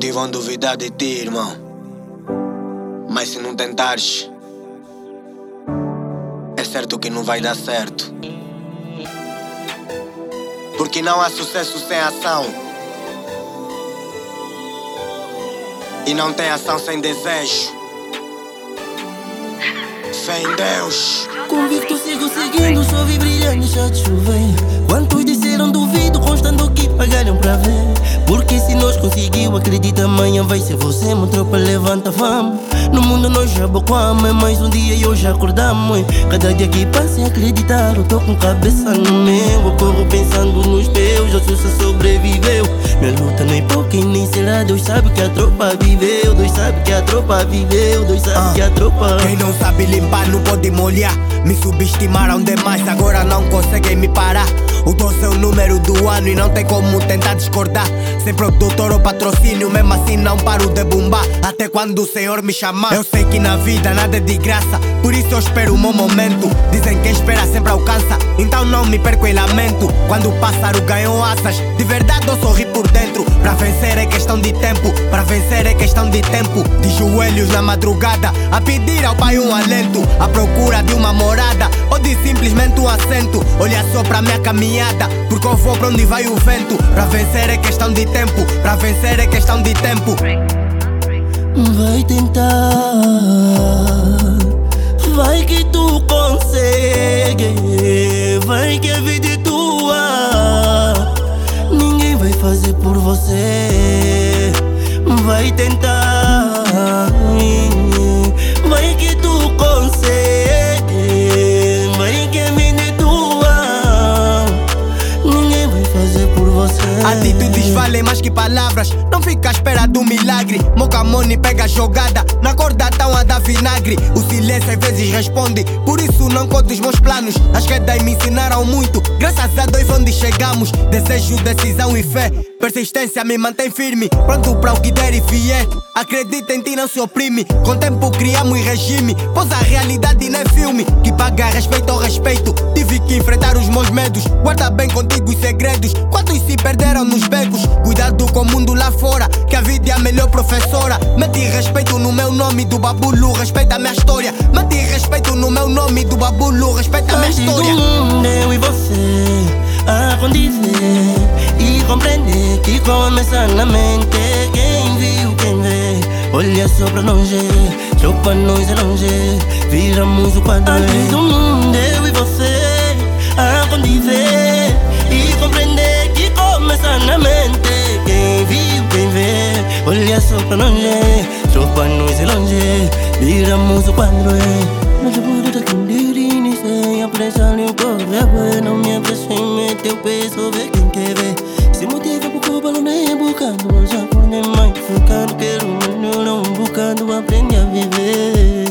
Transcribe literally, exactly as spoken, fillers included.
que vão duvidar de ti, irmão. Mas se não tentares, é certo que não vai dar certo. Porque não há sucesso sem ação, e não tem ação sem desejo. Fé em Deus. Convicto sigo seguindo, chove brilhando e já te chovei. Quantos disseram duvido, constando que pagaram pra ver. Porque se nós conseguiu, acredita amanhã vai ser você. Meu tropa levanta, vamos. No mundo nós já bocoamos, mas um dia eu já acordamos. Cada dia que passa acreditar, eu tô com cabeça no meu. Eu corro pensando nos meus, a Sussa sobreviveu. Minha luta não é pouca e nem será. Deus sabe que a tropa viveu, Deus sabe que a tropa viveu, Deus sabe ah. que a tropa. Quem não sabe limpar não pode molhar. Me subestimaram demais, agora não conseguem me parar. O doze é o número do ano e não tem como tentar discordar. Sem produtor ou patrocínio, mesmo assim não paro de bombar até quando o Senhor me chamar. Eu sei que na vida nada é de graça, por isso eu espero o meu momento. Dizem que quem espera sempre alcança, então não me perco em lamento. Quando o pássaro ganhou asas, de verdade eu sorri por dentro. Pra vencer é questão de tempo, pra vencer é questão de tempo. De joelhos na madrugada, a pedir ao Pai um alento, à procura de uma morada ou de simplesmente um assento. Olha só pra minha caminhada, porque eu vou pra onde vai o vento. Pra vencer é questão de tempo, pra vencer é questão de tempo. Vai tentar, vai que tu consegue, vai que a vida é tua, ninguém vai fazer por você. Vai tentar, vai que tu consegue, vai que a vida é tua, ninguém vai fazer por você. Atitudes valem mais que palavras, não fica à espera do milagre. Mocamone pega a jogada, na corda tão a dar vinagre. O silêncio às vezes responde, por isso não conto os meus planos. As quedas me ensinaram muito, graças a Deus onde chegamos. Desejo, decisão e fé, persistência me mantém firme, pronto para o que der e vier. Acredita em ti, não se oprime, com tempo criamos regime, pois a realidade não é filme que paga respeito ao respeito. Tive que enfrentar os meus medos, guarda bem contigo os segredos. Quantos se perderam nos becos, cuidado com o mundo lá fora, que a vida é a melhor professora. Mete respeito no meu nome do Babulu, respeita a minha história. Mete respeito no meu nome do Babulu, respeita a minha história. Antes do mundo eu e você a condizer e compreender que começa na mente. Quem viu, quem vê, olha só pra longe, só pra nós é longe, viramos o quadro. Antes do mundo eu e você a condizer e compreender que começa na mente. Quem viu, quem vê, olha só pra longe, só pra nós é longe, viramos o quadro. Não te pude entender e sem apressar nem correr. Não me apressei em meter o peso, ver quem quer ver. Se motiva por culpa, não é buscando. Já por nem mais focando, quero melhor não buscando, aprende a viver.